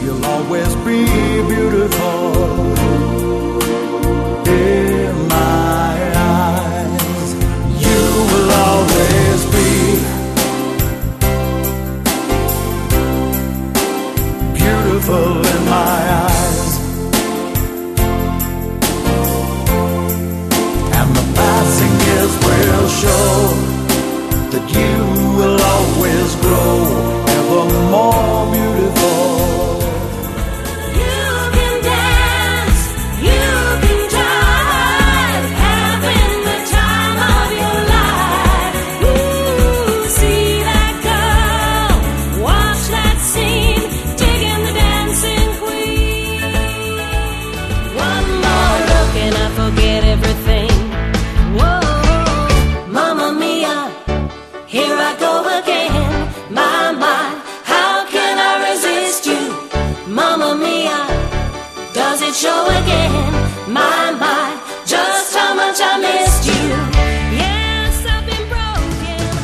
You'll always be beautiful in my eyes. You will always be beautiful in my eyes. And the passing years will show that you will always grow ever more beautiful. You can dance, you can jive, having the time of your life. Ooh, see that girl, watch that scene, digging the dancing queen. One more look and I forget everything. Whoa, Mamma Mia, here I go again. My, how can I resist you? Mamma Mia, does it show again?